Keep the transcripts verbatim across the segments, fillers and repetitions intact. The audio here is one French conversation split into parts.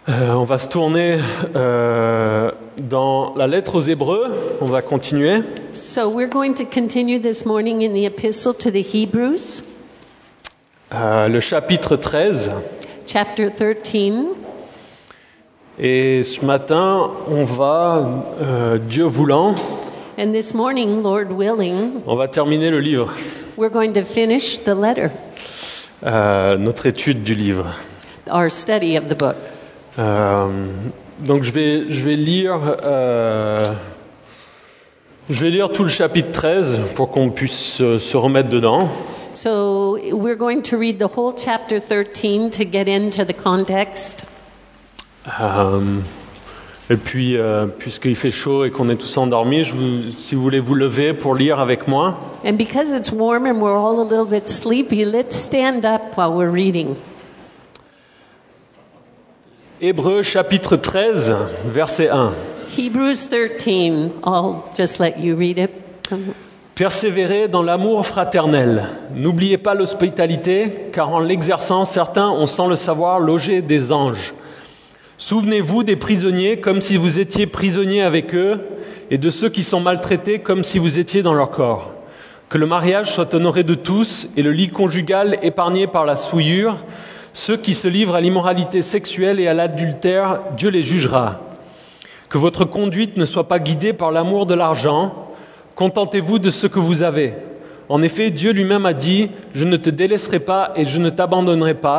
Euh, on va se tourner euh, dans la lettre aux Hébreux. On va continuer. So we're going to continue this morning in the epistle to the Hebrews, Euh, le chapitre treize. chapter thirteen. Et ce matin, on va, euh, Dieu voulant, And this morning, Lord willing, on va terminer le livre, we're going to finish the letter, euh, notre étude du livre. our study of the book. Euh, donc je vais, je vais lire, euh, je vais lire tout le chapitre treize pour qu'on puisse se, se remettre dedans. So we're going to read the whole chapter thirteen to get into the context. Euh, et puis, euh, puisqu'il fait chaud et qu'on est tous endormis, je vous, si vous voulez vous lever pour lire avec moi. And because it's warm and we're all a little bit sleepy, let's stand up while we're reading. Hébreux chapitre treize, verset un. Hebrews thirteen, I'll just let you read it. Persévérez dans l'amour fraternel. N'oubliez pas l'hospitalité, car en l'exerçant, certains ont sans le savoir logé des anges. Souvenez-vous des prisonniers comme si vous étiez prisonniers avec eux, et de ceux qui sont maltraités comme si vous étiez dans leur corps. Que le mariage soit honoré de tous, et le lit conjugal épargné par la souillure. Ceux qui se livrent à l'immoralité sexuelle et à l'adultère, Dieu les jugera. Que votre conduite ne soit pas guidée par l'amour de l'argent. Contentez-vous de ce que vous avez. En effet, Dieu lui-même a dit « Je ne te délaisserai pas et je ne t'abandonnerai pas ».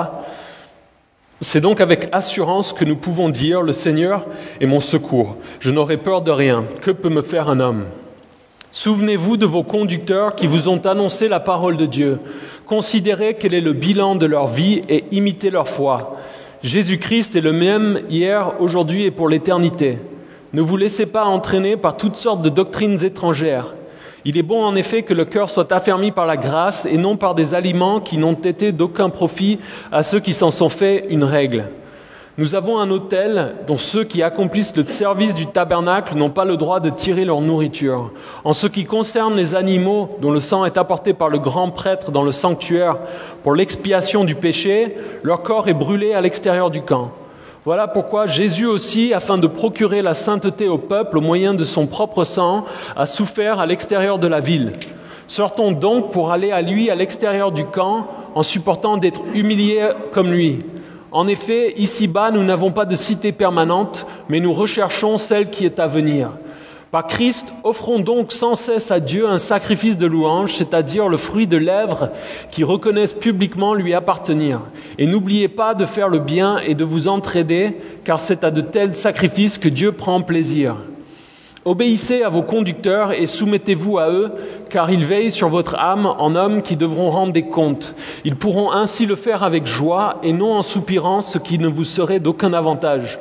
C'est donc avec assurance que nous pouvons dire « Le Seigneur est mon secours. Je n'aurai peur de rien. Que peut me faire un homme ?» Souvenez-vous de vos conducteurs qui vous ont annoncé la parole de Dieu. Considérez quel est le bilan de leur vie et imitez leur foi. Jésus-Christ est le même hier, aujourd'hui et pour l'éternité. Ne vous laissez pas entraîner par toutes sortes de doctrines étrangères. Il est bon en effet que le cœur soit affermi par la grâce et non par des aliments qui n'ont été d'aucun profit à ceux qui s'en sont fait une règle. Nous avons un autel dont ceux qui accomplissent le service du tabernacle n'ont pas le droit de tirer leur nourriture. En ce qui concerne les animaux dont le sang est apporté par le grand prêtre dans le sanctuaire pour l'expiation du péché, leur corps est brûlé à l'extérieur du camp. Voilà pourquoi Jésus aussi, afin de procurer la sainteté au peuple au moyen de son propre sang, a souffert à l'extérieur de la ville. Sortons donc pour aller à lui à l'extérieur du camp en supportant d'être humiliés comme lui. En effet, ici-bas, nous n'avons pas de cité permanente, mais nous recherchons celle qui est à venir. Par Christ, offrons donc sans cesse à Dieu un sacrifice de louange, c'est-à-dire le fruit de lèvres qui reconnaissent publiquement lui appartenir. Et n'oubliez pas de faire le bien et de vous entraider, car c'est à de tels sacrifices que Dieu prend plaisir. Obéissez à vos conducteurs et soumettez-vous à eux, car ils veillent sur votre âme en hommes qui devront rendre des comptes. Ils pourront ainsi le faire avec joie et non en soupirant, ce qui ne vous serait d'aucun avantage.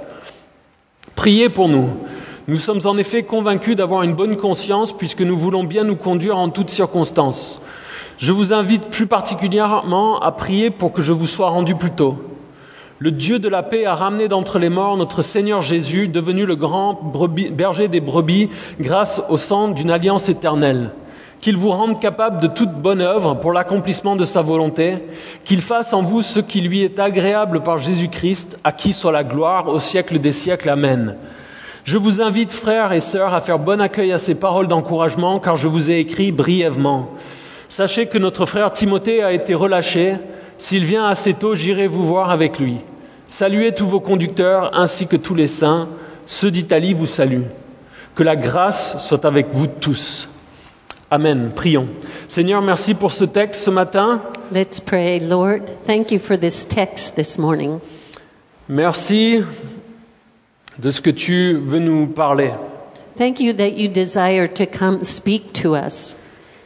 Priez pour nous. Nous sommes en effet convaincus d'avoir une bonne conscience puisque nous voulons bien nous conduire en toutes circonstances. Je vous invite plus particulièrement à prier pour que je vous sois rendu plus tôt. Le Dieu de la paix a ramené d'entre les morts notre Seigneur Jésus, devenu le grand brebis, berger des brebis, grâce au sang d'une alliance éternelle. Qu'il vous rende capable de toute bonne œuvre pour l'accomplissement de sa volonté, qu'il fasse en vous ce qui lui est agréable par Jésus-Christ, à qui soit la gloire au siècle des siècles. Amen. Je vous invite, frères et sœurs, à faire bon accueil à ces paroles d'encouragement, car je vous ai écrit brièvement. Sachez que notre frère Timothée a été relâché. S'il vient assez tôt, j'irai vous voir avec lui. Saluez tous vos conducteurs ainsi que tous les saints. Ceux d'Italie vous saluent. Que la grâce soit avec vous tous. Amen. Prions. Seigneur, merci pour ce texte ce matin. Let's pray. Lord, thank you for this text this morning. Merci de ce que tu veux nous parler. Thank you that you desire to come speak to us.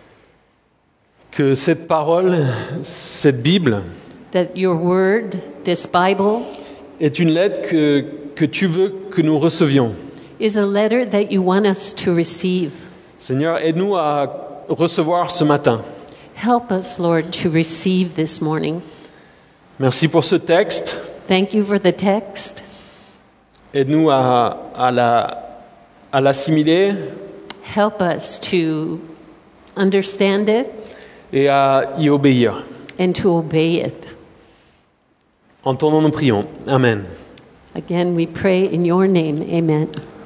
Que cette parole, cette Bible, That your word, this Bible, est une lettre que, que tu veux que nous recevions. is a letter that you want us to receive. Seigneur, aide-nous à recevoir ce matin. Help us, Lord, to receive this morning. Merci pour ce texte. Thank you for the text. Aide-nous à, à, la, à l'assimiler Help us to understand it et à y obéir. and to obey it. En ton nom nous prions. Amen. Again, we pray in your name. Amen.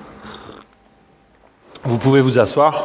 Vous pouvez vous asseoir.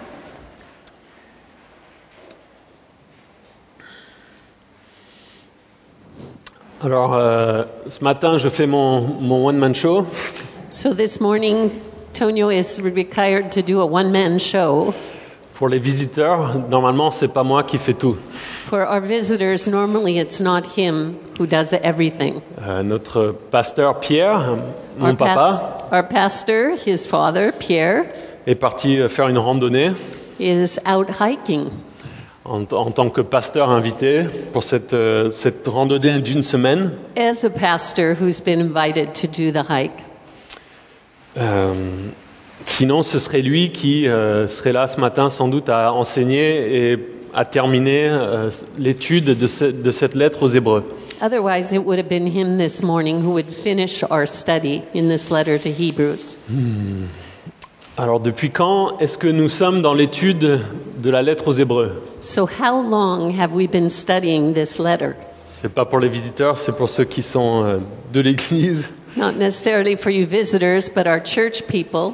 Alors, euh, ce matin, je fais mon, mon one-man show. So this morning, Tonio is required to do a one-man show. Pour les visiteurs, normalement, c'est pas moi qui fais tout. For our visitors, normally it's not him who does everything. Euh, notre pasteur Pierre, mon Our, papa, pas- our pastor, his father, Pierre, est parti faire une randonnée is out hiking en, en tant que pasteur invité pour cette, euh, cette randonnée d'une semaine. as a pastor who's been invited to do the hike. Euh, sinon, ce serait lui qui euh, serait là ce matin sans doute à enseigner et à terminer euh, l'étude de, ce- de cette lettre aux Hébreux. Otherwise, it would have been him this morning who would finish our study in this letter to Hebrews. Alors, depuis quand est-ce que nous sommes dans l'étude de la lettre aux Hébreux? So, how long have we been studying this letter? C'est pas pour les visiteurs, c'est pour ceux qui sont euh, de l'Église. Not necessarily for you visitors, but our church people.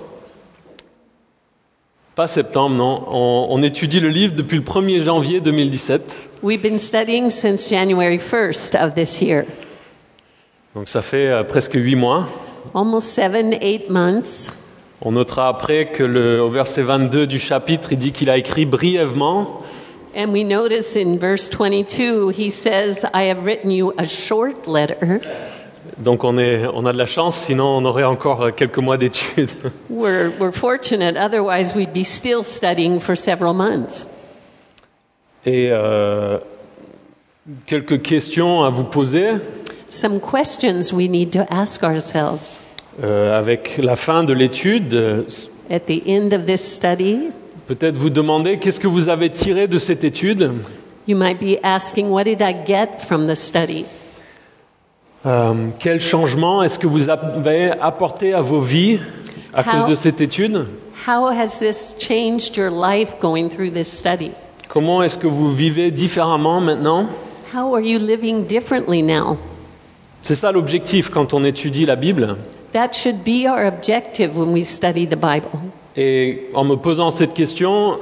Pas septembre, non. On, on étudie le livre depuis le premier janvier deux mille dix-sept. We've been studying since January first of this year. Donc ça fait euh, presque huit mois. Almost seven, eight months. On notera après que le, au verset vingt-deux du chapitre, il dit qu'il a écrit brièvement. And we notice in verse twenty-two, he says, I have written you a short letter. Donc on, est, on a de la chance, sinon on aurait encore euh, quelques mois d'études. We're, we're fortunate, otherwise, we'd be still studying for several months. Et euh, quelques questions à vous poser Some questions we need to ask ourselves. euh, avec la fin de l'étude. euh, At the end of this study, Peut-être vous demander qu'est-ce que vous avez tiré de cette étude. you might be asking, what did I get from the study? Euh, quel changement est-ce que vous avez apporté à vos vies à How- cause de cette étude? How has this changed your life going through this study? Comment est-ce que vous vivez différemment maintenant? How are you living differently now? C'est ça l'objectif quand on étudie la Bible. That should be our objective when we study the Bible. Et en me posant cette question,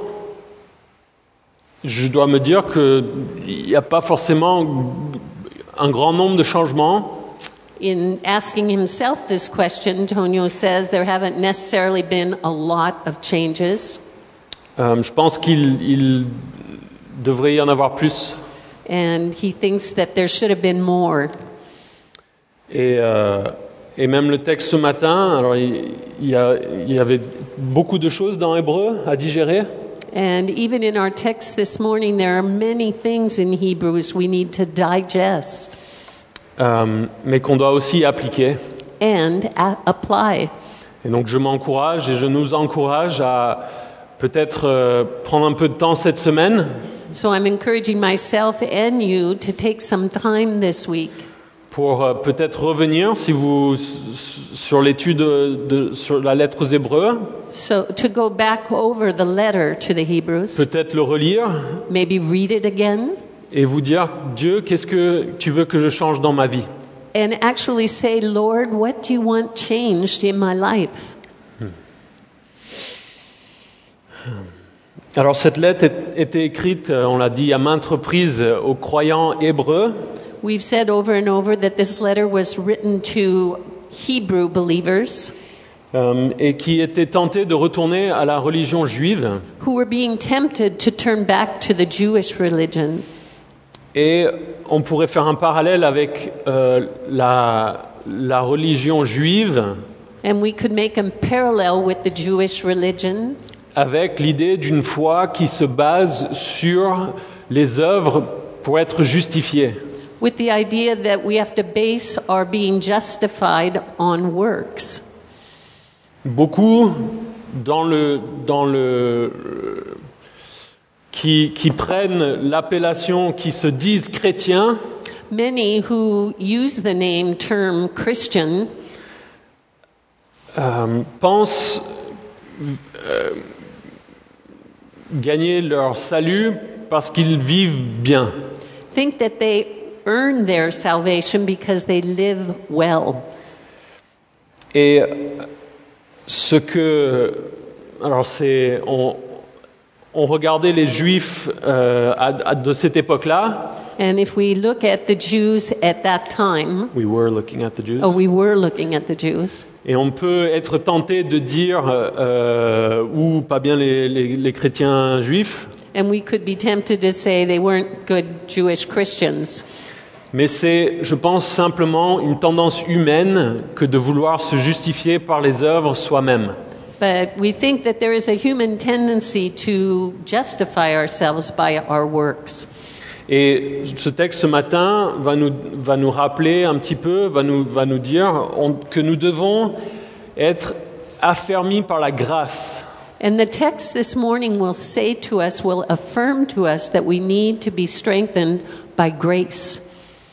je dois me dire qu'il n'y a pas forcément un grand nombre de changements. In asking himself this question, Tonio says there haven't necessarily been a lot of changes, Euh, je pense qu'il il devrait y en avoir plus. and he thinks that there should have been more. Et, euh, et même le texte ce matin, alors il, il y a- il y avait beaucoup de choses dans Hébreu à digérer. And even in our text this morning, there are many things in Hebrews we need to digest Euh, mais qu'on doit aussi appliquer. and a- apply. Et donc je m'encourage et je nous encourage à peut-être euh, prendre un peu de temps cette semaine So I'm encouraging myself and you to take some time this week pour euh, peut-être revenir si vous s- sur l'étude de, de- sur la lettre aux Hébreux, so to go back over the letter to the Hebrews, peut-être le relire maybe read it again, et vous dire Dieu, qu'est-ce que tu veux que je change dans ma vie? and actually say, Lord, what do you want changed in my life? Alors cette lettre est- était écrite, euh, on l'a dit à maintes reprises, euh, aux croyants hébreux. We've said over and over that this letter was written to Hebrew believers euh, et qui étaient tentés de retourner à la religion juive. who were being tempted to turn back to the Jewish religion. Et on pourrait faire un parallèle avec euh, la, la religion juive, And we could make a parallel with the Jewish religion avec l'idée d'une foi qui se base sur les œuvres pour être justifié. with the idea that we have to base our being justified on works. Beaucoup dans le, dans le, qui, qui prennent l'appellation, qui se disent chrétiens, Many who use the name term Christian euh, pensent euh, gagner leur salut parce qu'ils vivent bien. think that they earn their salvation because they live well. Et ce que... Alors, c'est... On, on regardait les Juifs euh, à, à, de cette époque-là. And if we look at the Jews at that time, We were looking at the Jews. oh, we were looking at the Jews. Et on peut être tenté de dire, euh, ou pas bien les, les, les chrétiens juifs, And we could be tempted to say they weren't good Jewish Christians. mais c'est, je pense, simplement une tendance humaine que de vouloir se justifier par les œuvres soi-même. But we think that there is a human tendency to justify ourselves by our works. Et ce texte ce matin va nous, va nous rappeler un petit peu, va nous, va nous dire on, que nous devons être affermis par la grâce. And the text this morning will say to us, will affirm to us that we need to be strengthened by grace.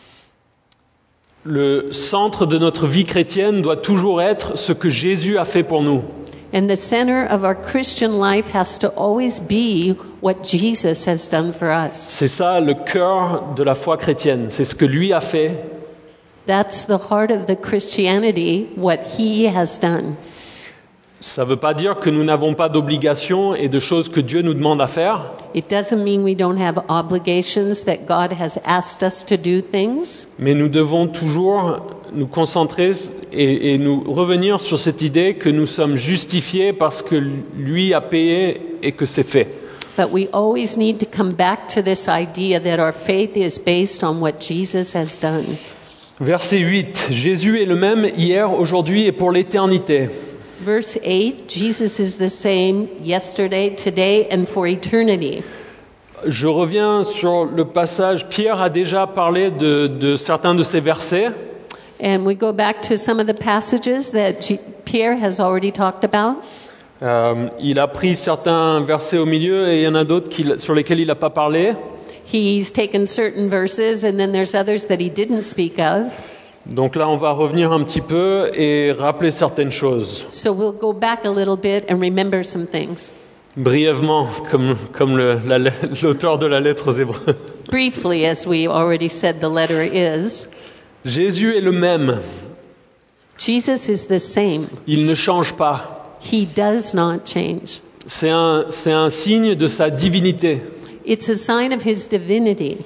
Le centre de notre vie chrétienne doit toujours être ce que Jésus a fait pour nous. And the center of our Christian life has to always be what Jesus has done for us. C'est ça le cœur de la foi chrétienne, c'est ce que lui a fait. That's the heart of the Christianity, what he has done. Ça ne veut pas dire que nous n'avons pas d'obligations et de choses que Dieu nous demande à faire, It doesn't mean we don't have obligations, that God has asked us to do things, mais nous devons toujours nous concentrer et, et nous revenir sur cette idée que nous sommes justifiés parce que lui a payé et que c'est fait. but we always need to come back to this idea that our faith is based on what Jesus has done. Verset huit, Jésus est le même hier, aujourd'hui et pour l'éternité. Verse eight, Jesus is the same yesterday, today, and for eternity. Je reviens sur le passage, Pierre a déjà parlé de, de certains de ces versets. And we go back to some of the passages that G- Pierre has already talked about. Euh, il a pris certains versets au milieu et il y en a d'autres qu'il- sur lesquels il n'a pas parlé. He's taken certain verses, and then there's others that he didn't speak of. Donc là, on va revenir un petit peu et rappeler certaines choses. So we'll go back a little bit and remember some things. Brièvement, comme, comme le- la- l'auteur de la lettre aux Hébreux. Briefly, as we already said the letter is, Jésus est le même. Jesus is the same. Il ne change pas. He does not change. C'est un, c'est un signe de sa divinité. It's a sign of his divinity.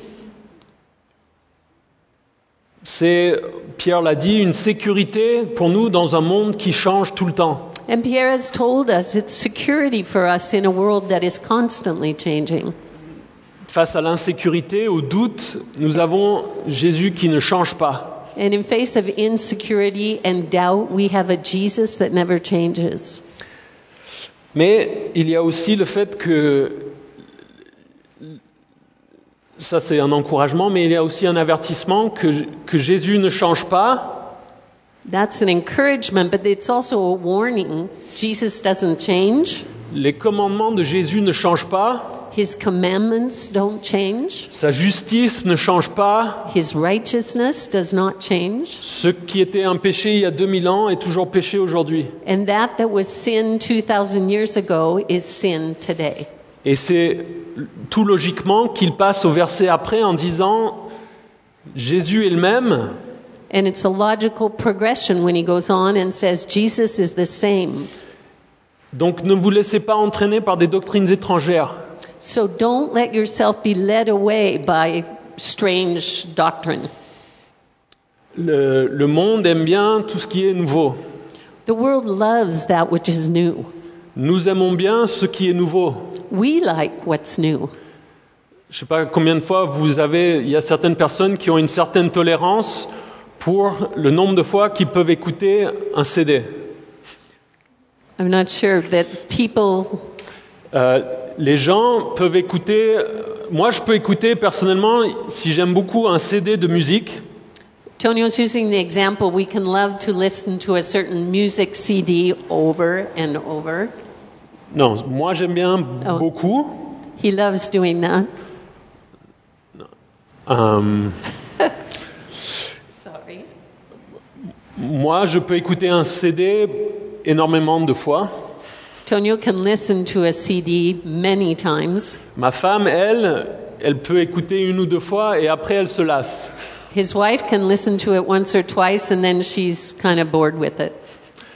C'est, Pierre l'a dit, une sécurité pour nous dans un monde qui change tout le temps. And Pierre has told us it's security for us in a world that is constantly changing. Face à l'insécurité, au doute, nous avons Jésus qui ne change pas. And in face of insecurity and doubt, we have a Jesus that never changes. Mais il y a aussi le fait que, ça c'est un encouragement, mais il y a aussi un avertissement que, que Jésus ne change pas. That's an encouragement, but it's also a warning. Jesus doesn't change. Les commandements de Jésus ne changent pas. His commandments don't change. Sa justice ne change pas. His righteousness does not change. Ce qui était un péché il y a deux mille ans est toujours péché aujourd'hui. And that that was sin two thousand years ago is sin today. Et c'est tout logiquement qu'il passe au verset après en disant Jésus est le même. And it's a logical progression when he goes on and says Jesus is the same. Donc ne vous laissez pas entraîner par des doctrines étrangères. So don't let yourself be led away by strange doctrine. Le, le monde aime bien tout ce qui est nouveau. The world loves that which is new. Nous aimons bien ce qui est nouveau. We like what's new. Je ne sais pas combien de fois vous avez, il y a certaines personnes qui ont une certaine tolérance pour le nombre de fois qu'ils peuvent écouter un C D. I'm not sure that people Euh, les gens peuvent écouter, moi je peux écouter personnellement, si j'aime beaucoup un C D de musique, Tonio's using the example we can love to listen to a certain music C D over and over. non, moi j'aime bien Oh. beaucoup, He loves doing that. euh, Sorry. moi je peux écouter un C D énormément de fois. Tonio can listen to a C D many times. Ma femme, elle, elle peut écouter une ou deux fois et après elle se lasse. His wife can listen to it once or twice and then she's kind of bored with it.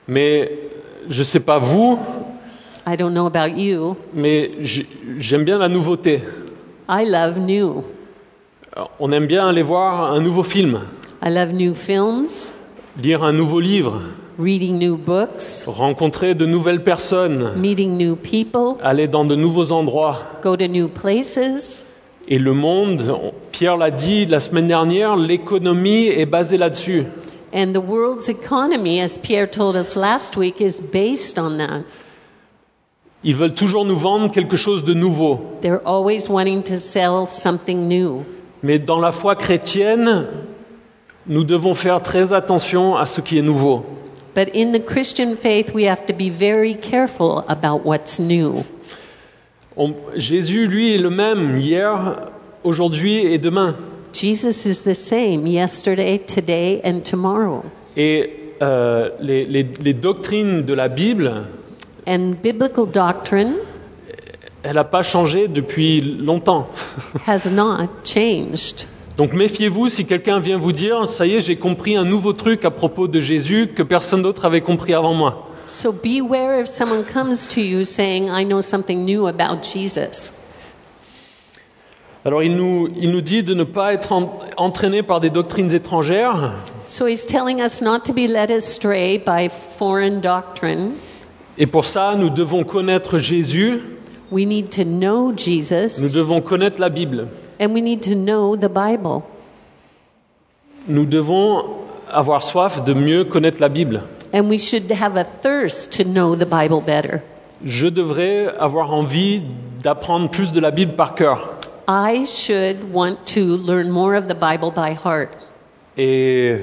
Mais je ne sais pas vous, I don't know about you. mais j'ai- j'aime bien la nouveauté. I love new. Alors, on aime bien aller voir un nouveau film, I love new films, lire un nouveau livre, reading new books, rencontrer de nouvelles personnes, meeting new people, aller dans de nouveaux endroits. go to new places. Et le monde, Pierre l'a dit la semaine dernière, l'économie est basée là-dessus. And the world's economy, as Pierre told us last week, is based on that. Ils veulent toujours nous vendre quelque chose de nouveau. They're always wanting to sell something new. Mais dans la foi chrétienne, nous devons faire très attention à ce qui est nouveau. But in the Christian faith, we have to be very careful about what's new. On- Jésus, lui, est le même hier, aujourd'hui et demain. Jesus is the same yesterday, today, and tomorrow. Et euh, les, les- les doctrines de la Bible, And biblical doctrine elle n'a pas changé depuis longtemps. has not changed. Donc méfiez-vous si quelqu'un vient vous dire « ça y est, j'ai compris un nouveau truc à propos de Jésus que personne d'autre avait compris avant moi ». So beware if someone comes to you saying, I know something new about Jesus. Alors il nous, il nous dit de ne pas être en- entraîné par des doctrines étrangères, So he's telling us not to be led astray by foreign doctrine. et pour ça nous devons connaître Jésus, We need to know nous Jesus, devons connaître la Bible. and we need to know the Bible. Nous devons avoir soif de mieux connaître la Bible. And we should have a thirst to know the Bible better. Je devrais avoir envie d'apprendre plus de la Bible par cœur. I should want to learn more of the Bible by heart. Et,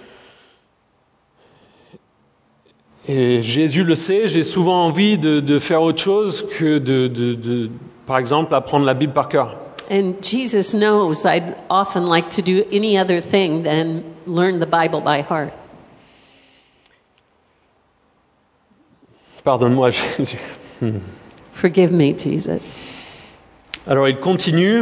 et Jésus le sait, j'ai souvent envie de, de faire autre chose que de, de, de, par exemple, apprendre la Bible par cœur. And Jesus knows I'd often like to do any other thing than learn the Bible by heart. Pardonne-moi, Jésus. Forgive me, Jesus. Alors il continue.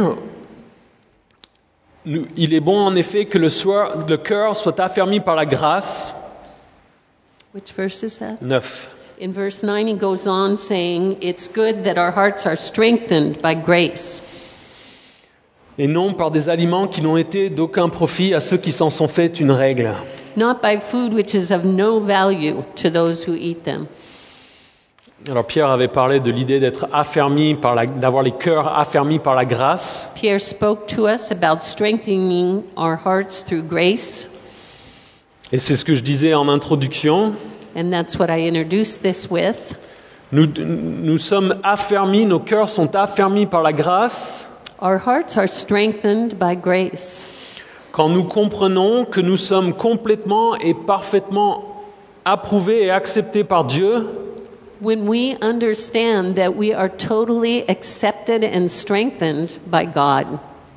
Nous- Il est bon en effet que le, soir- le cœur soit affermi par la grâce. Which verse is that? neuf. In verse nine, he goes on saying, It's good that our hearts are strengthened by grace, Et non par des aliments qui n'ont été d'aucun profit à ceux qui s'en sont fait une règle. not by food which is of no value to those who eat them. Alors Pierre avait parlé de l'idée d'être affermi par la, d'avoir les cœurs affermis par la grâce. Pierre spoke to us about strengthening our hearts through grace, Et c'est ce que je disais en introduction. and that's what I introduced this with. Nous, nous sommes affermis, nos cœurs sont affermis par la grâce Our hearts are strengthened by grace quand nous comprenons que nous sommes complètement et parfaitement approuvés et acceptés par Dieu when we understand that we are totally accepted and strengthened by God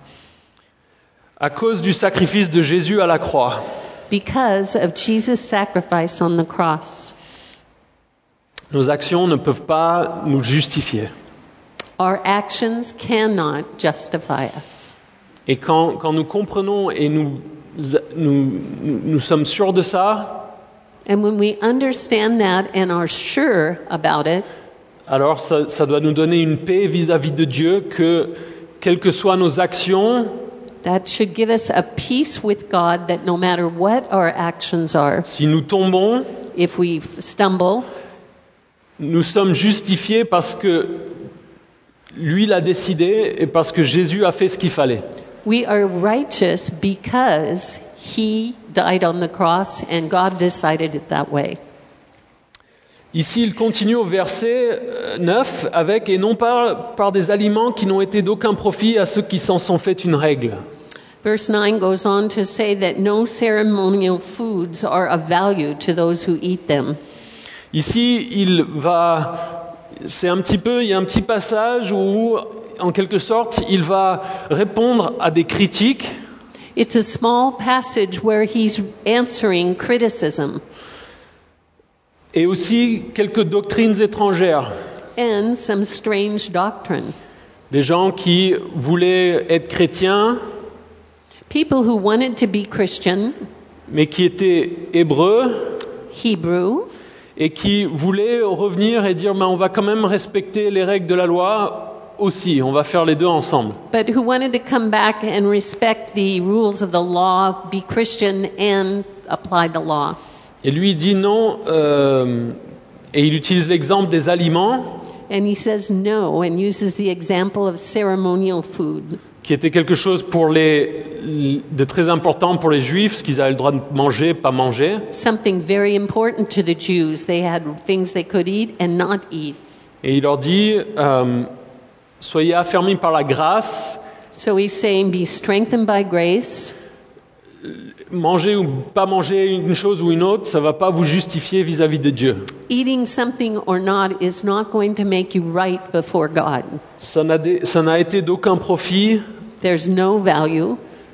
à cause du sacrifice de Jésus à la croix. because of Jesus' sacrifice on the cross. Nos actions ne peuvent pas nous justifier. Our actions cannot justify us. Et quand, quand nous comprenons et nous, nous, nous, nous sommes sûrs de ça, And when we understand that and are sure about it, alors ça, ça doit nous donner une paix vis-à-vis de Dieu que, quelles que soient nos actions, that should give us a peace with God that no matter what our actions are, si nous tombons, if we f- stumble, nous sommes justifiés parce que lui l'a décidé et parce que Jésus a fait ce qu'il fallait. we are righteous because He died on the cross and God decided it that way. Ici, il continue au verset euh, neuf avec « Et non pas par des aliments qui n'ont été d'aucun profit à ceux qui s'en sont fait une règle. » Verse nine goes on to say that no ceremonial foods are of value to those who eat them. Ici, il va, c'est un petit peu, il y a un petit passage où, en quelque sorte, il va répondre à des critiques It's a small passage where he's answering criticism et aussi quelques doctrines étrangères. and some strange doctrine. Des gens qui voulaient être chrétiens, People who wanted to be Christian, mais qui étaient hébreux Hebrew, et qui voulaient revenir et dire, ben, on va quand même respecter les règles de la loi aussi, on va faire les deux ensemble. but who wanted to come back and respect the rules of the law, be Christian, and apply the law. Et lui il dit non, euh, et il utilise l'exemple des aliments, And he says no and uses the example of ceremonial food, qui était quelque chose pour les, de très important pour les Juifs, ce qu'ils avaient le droit de manger, pas manger. something very important to the Jews. They had things they could eat and not eat. Et il leur dit, euh, soyez affermis par la grâce, So he's saying, be strengthened by grace. manger ou pas manger une chose ou une autre, ça ne va pas vous justifier vis-à-vis de Dieu. Eating something or not is not going to make you right before God. Ça n'a, dé- ça n'a été d'aucun profit There's no value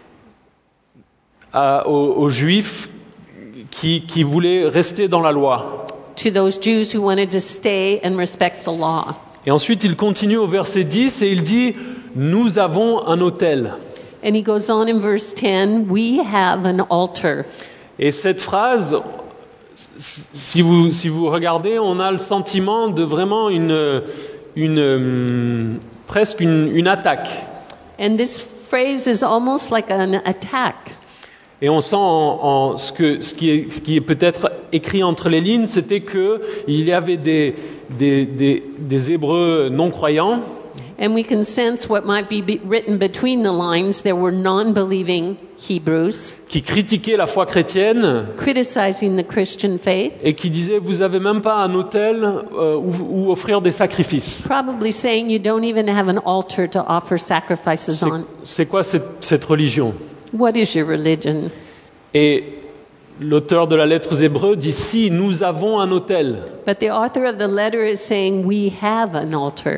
à- aux, aux Juifs qui, qui voulaient rester dans la loi. to those Jews who wanted to stay and respect the law. Et ensuite, il continue au verset dix et il dit, nous avons un autel. And he goes on in verse ten, we have an altar. Et cette phrase, si vous, si vous regardez, on a le sentiment de vraiment une, une, hum, presque une, une attaque. And this phrase is almost like an attack. Et on sent en, en ce, que, ce qui est, ce qui est peut-être écrit entre les lignes, c'était qu'il y avait des, des, des, des Hébreux non-croyants And we can sense what might be be written between the lines. There were non-believing Hebrews qui critiquaient la foi chrétienne criticizing the Christian faith, et qui disaient, vous n'avez même pas un autel euh, où, où offrir des sacrifices. probably saying you don't even have an altar to offer sacrifices C'est, on. c'est quoi cette, cette religion? What is your religion? Et l'auteur de la lettre aux Hébreux dit, si, nous avons un autel. But the author of the letter is saying we have an altar,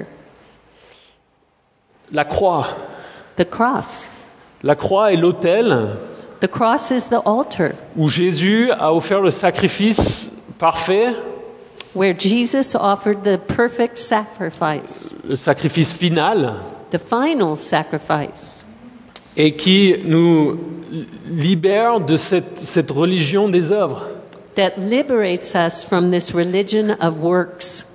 La croix. the cross. La croix est l'autel The cross is the altar où Jésus a offert le sacrifice parfait, where Jesus offered the perfect sacrifice, le sacrifice final, the final sacrifice, et qui nous libère de cette, cette religion des œuvres. that liberates us from this religion of works.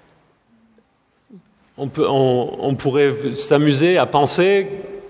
On, peut, on, on pourrait s'amuser à penser,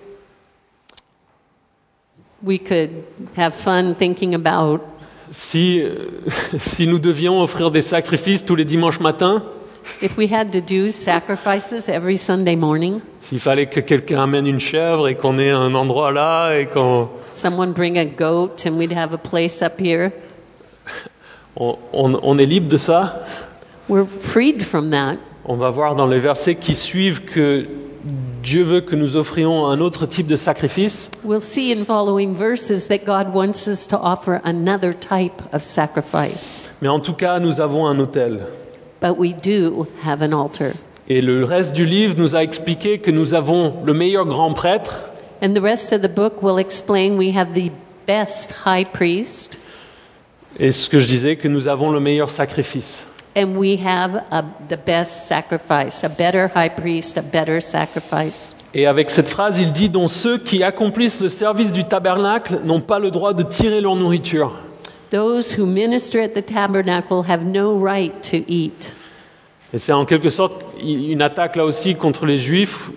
We could have fun thinking about si, si nous devions offrir des sacrifices tous les dimanches matins, if we had to do sacrifices every Sunday morning, s'il fallait que quelqu'un amène une chèvre et qu'on ait un endroit là et qu'on someone bring a goat and we'd have a place up here. on, on, on est libre de ça. We're freed from that. On va voir dans les versets qui suivent que Dieu veut que nous offrions un autre type de sacrifice. We'll see in following verses that God wants us to offer another type of sacrifice. Mais en tout cas, nous avons un autel. But we do have an altar. Et le reste du livre nous a expliqué que nous avons le meilleur grand prêtre, And the rest of the book will explain we have the best high priest et ce que je disais, que nous avons le meilleur sacrifice. and we have a, the best sacrifice, a better high priest, a better sacrifice. Et avec cette phrase, il dit, dont ceux qui accomplissent le service du tabernacle n'ont pas le droit de tirer leur nourriture. Those who minister at the tabernacle have no right to eat. Et c'est en quelque sorte une attaque là aussi contre les Juifs,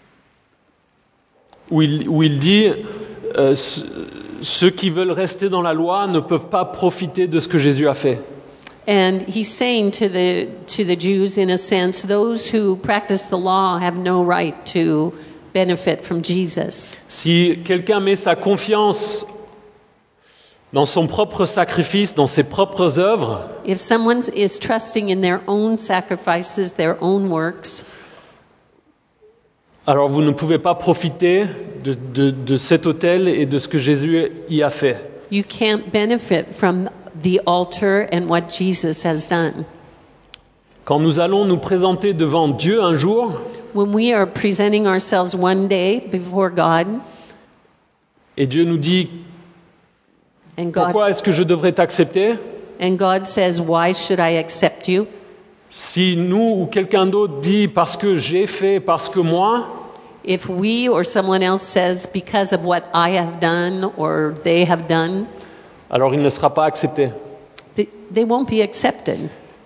où il, où il dit, euh, ceux qui veulent rester dans la loi ne peuvent pas profiter de ce que Jésus a fait. And he's saying to the to the Jews, in a sense, those who practice the law have no right to benefit from Jesus. Si quelqu'un met sa confiance dans son propre sacrifice, dans ses propres œuvres, If someone is trusting in their own sacrifices, their own works, alors vous ne pouvez pas profiter de, de, de cet autel et de ce que Jésus y a fait. you can't benefit from the altar and what Jesus has done. Quand nous allons nous présenter devant Dieu un jour, When we are presenting ourselves one day before God, et Dieu nous dit, and God pourquoi est-ce que je devrais t'accepter? and God says, "Why should I accept you?" Si nous ou quelqu'un d'autre dit parce que j'ai fait, parce que moi, If we or someone else says because of what I have done or they have done, alors il ne sera pas accepté. they, they won't be accepted.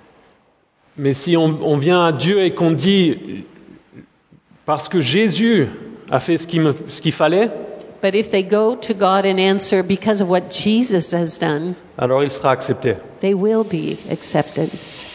Mais si on, on vient à Dieu et qu'on dit parce que Jésus a fait ce qu'il, me, ce qu'il fallait, But if they go to God and answer because of what Jesus has done, alors il sera accepté. they will be accepted.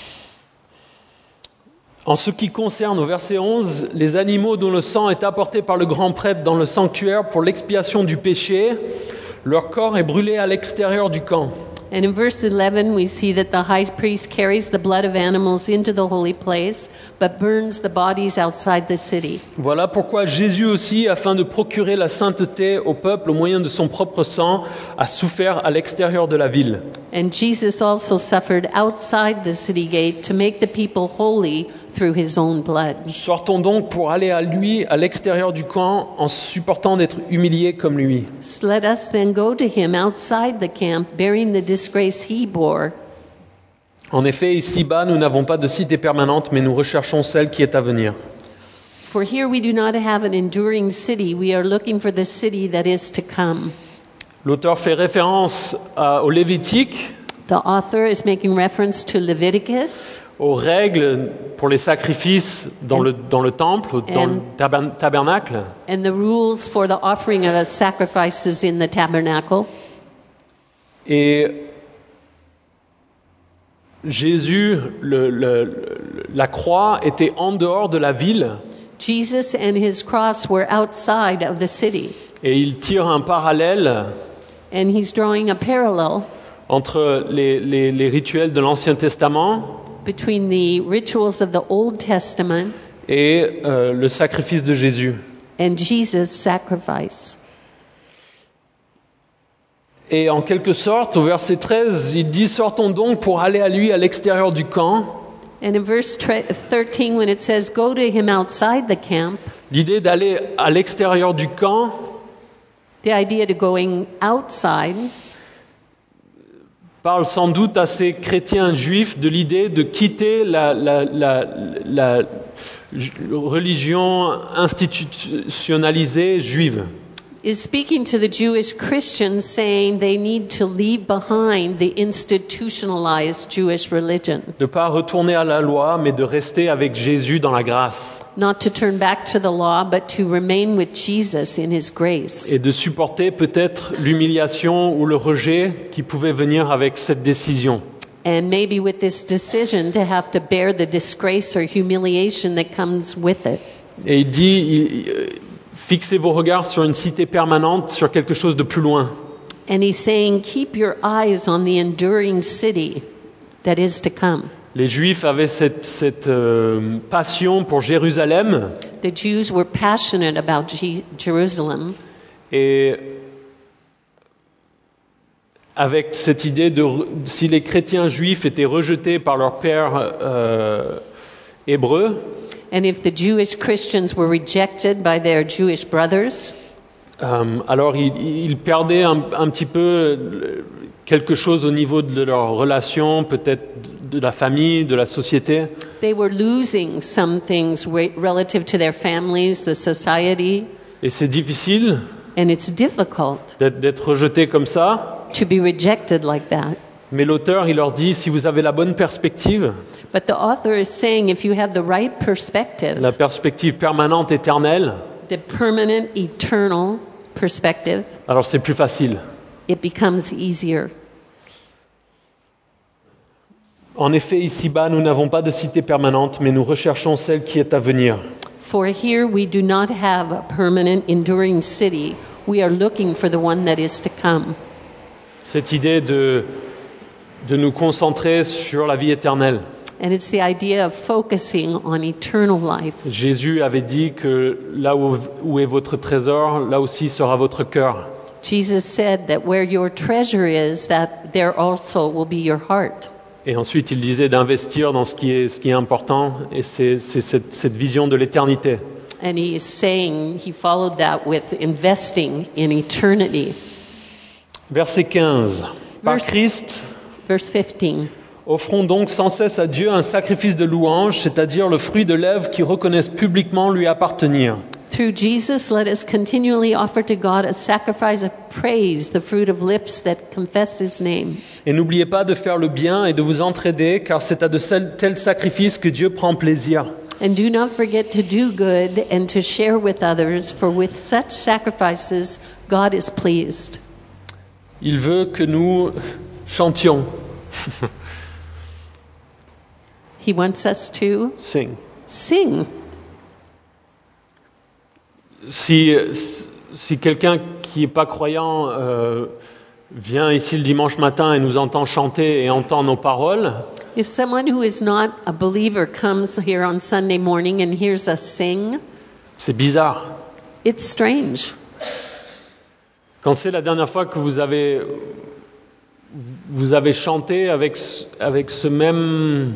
En ce qui concerne, au verset onze, les animaux dont le sang est apporté par le grand prêtre dans le sanctuaire pour l'expiation du péché, leur corps est brûlé à l'extérieur du camp. And in verse eleven, we see that the high priest carries the blood of animals into the holy place, but burns the bodies outside the city. Voilà pourquoi Jésus aussi, afin de procurer la sainteté au peuple au moyen de son propre sang, a souffert à l'extérieur de la ville. And Jesus also suffered outside the city gate to make the people holy through his own blood. Sortons donc pour aller à lui, à l'extérieur du camp, en supportant d'être humiliés comme lui. So let us then go to him outside the camp, bearing the disgrace he bore. En effet, ici-bas, nous n'avons pas de cité permanente, mais nous recherchons celle qui est à venir. For here we do not have an enduring city, we are looking for the city that is to come. L'auteur fait référence à, au Lévitique, The author is making reference to Leviticus aux règles pour les sacrifices dans le, dans le temple, dans le taber- tabernacle. and the rules for the offering of sacrifices in the tabernacle. Et Jésus, le, le, le- la croix était en dehors de la ville Jesus and his cross were outside of the city, et il tire un parallèle and he's drawing a parallel entre les, les, les rituels de l'Ancien Testament between the rituals of the Old Testament et euh, le sacrifice de Jésus. and Jesus' sacrifice. Et en quelque sorte, au verset treize, il dit « Sortons donc pour aller à lui à l'extérieur du camp ». And in verse thirteen, when it says, go to him outside the camp, L'idée d'aller à l'extérieur du camp the idea to going outside parle sans doute à ces chrétiens juifs de l'idée de quitter la, la, la, la religion institutionnalisée juive. is speaking to the Jewish Christians, saying they need to leave behind the institutionalized Jewish religion, De ne pas retourner à la loi, mais de rester avec Jésus dans la grâce not to turn back to the law, but to remain with Jesus in his grace, et de supporter peut-être l'humiliation ou le rejet qui pouvait venir avec cette décision. and maybe with this decision to have to bear the disgrace or humiliation that comes with it. Et il dit, il- euh, fixez vos regards sur une cité permanente, sur quelque chose de plus loin. And he's saying, keep your eyes on the enduring city that is to come. Les Juifs avaient cette, cette euh, passion pour Jérusalem The Jews were passionate about Je- Jerusalem, et avec cette idée de re- si les chrétiens juifs étaient rejetés par leur père euh, hébreu, and if the Jewish Christians were rejected by their Jewish brothers, euh, alors ils, ils perdaient un, un petit peu euh, quelque chose au niveau de leur relation, peut-être de la famille, de la société. they were losing some things re- relative to their families, the society, Et c'est difficile and it's difficult d'être, d'être rejeté comme ça. to be rejected like that. Mais l'auteur, il leur dit, si vous avez la bonne perspective, But the author is saying if you have the right perspective, la perspective permanente, éternelle, the permanent, eternal perspective, alors c'est plus facile. it becomes easier. En effet, ici-bas, nous n'avons pas de cité permanente, mais nous recherchons celle qui est à venir. For here we do not have a permanent, enduring city. We are looking for the one that is to come. Cette idée de, de nous concentrer sur la vie éternelle. And it's the idea of focusing on eternal life. Jésus avait dit que là où, où est votre trésor, là aussi sera votre cœur. Jesus said that where your treasure is, that there also will be your heart. Et ensuite, il disait d'investir dans ce qui est, ce qui est important, et c'est, c'est cette, cette vision de l'éternité. And he is saying, he followed that with investing in eternity. Verset quinze. Par Verse- Christ, Verse fifteen. offrons donc sans cesse à Dieu un sacrifice de louange, c'est-à-dire le fruit de lèvres qui reconnaissent publiquement lui appartenir. Through Jesus, let us continually offer to God a sacrifice of praise, the fruit of lips that confess His name. Et n'oubliez pas de faire le bien et de vous entraider, car c'est à de tels sacrifices que Dieu prend plaisir. And do not forget to do good and to share with others, for with such sacrifices, God is pleased. Il veut que nous chantions. He wants us to Sing. sing. Si, si quelqu'un qui n'est pas croyant euh, vient ici le dimanche matin et nous entend chanter et entend nos paroles, If someone who is not a believer comes here on Sunday morning and hears us sing, c'est bizarre. it's strange. Quand c'est la dernière fois que vous avez, vous avez chanté avec, avec ce même...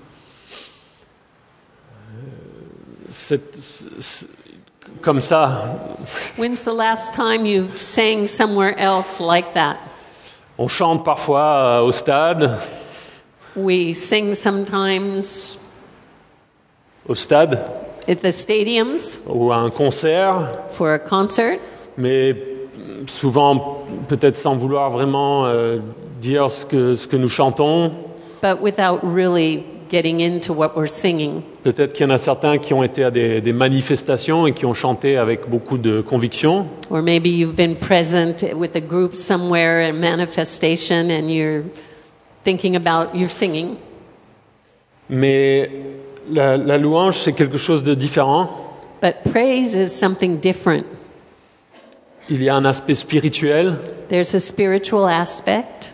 Cette, comme ça. When's the last time you've sang somewhere else like that? On chante parfois au stade. We sing sometimes Au stade. at the stadiums Ou à un concert. for a concert, Mais souvent, peut-être sans vouloir vraiment euh, dire ce que, ce que nous chantons. but without really getting into what we're singing. Peut-être qu'il y en a certains qui ont été à des, des manifestations et qui ont chanté avec beaucoup de conviction. Or maybe you've been present with a group somewhere at a manifestation and you're thinking about your singing. Mais la, la louange, c'est quelque chose de différent. But praise is something different. Il y a un aspect spirituel. There's a spiritual aspect.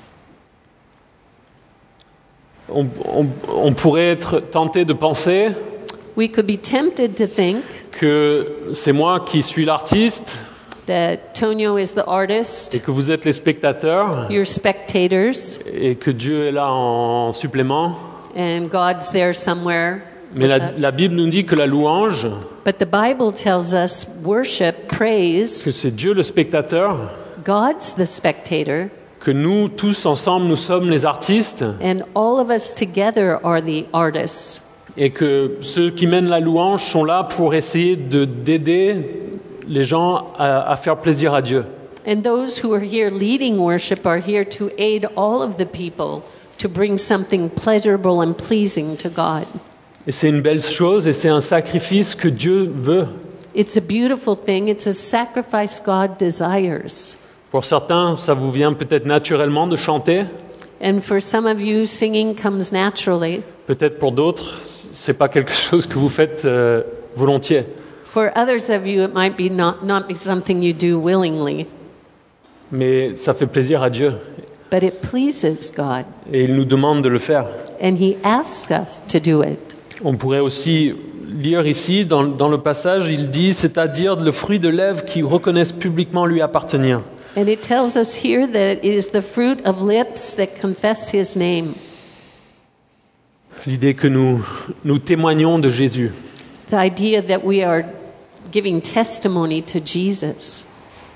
On, on, on pourrait être tenté de penser We could be tempted to think que c'est moi qui suis l'artiste that Tonio is the artist, et que vous êtes les spectateurs you're spectators, et que Dieu est là en supplément. and God's there somewhere. Mais with la, us. la Bible nous dit que la louange, But the Bible tells us worship, praise, que c'est Dieu le spectateur, God's the spectator, que nous tous ensemble nous sommes les artistes and all of us together are the artists. et que ceux qui mènent la louange sont là pour essayer de d'aider les gens à, à faire plaisir à Dieu. And those who are here leading worship are here to aid all of the people to bring something pleasurable and pleasing to God. Et c'est une belle chose et c'est un sacrifice que Dieu veut. It's a beautiful thing. It's a sacrifice God desires. Pour certains, ça vous vient peut-être naturellement de chanter. And for some of you, singing comes naturally. Peut-être pour d'autres, c'est pas quelque chose que vous faites euh, volontiers. For others of you, it might be not, not be something you do willingly, Mais ça fait plaisir à Dieu but it pleases God, et il nous demande de le faire. and He asks us to do it. On pourrait aussi lire ici, dans, dans le passage, il dit, c'est-à-dire le fruit de lèvres qui reconnaissent publiquement lui appartenir. And it tells us here that it is the fruit of lips that confess His name. L'idée que nous, nous témoignons de Jésus. The idea that we are giving testimony to Jesus.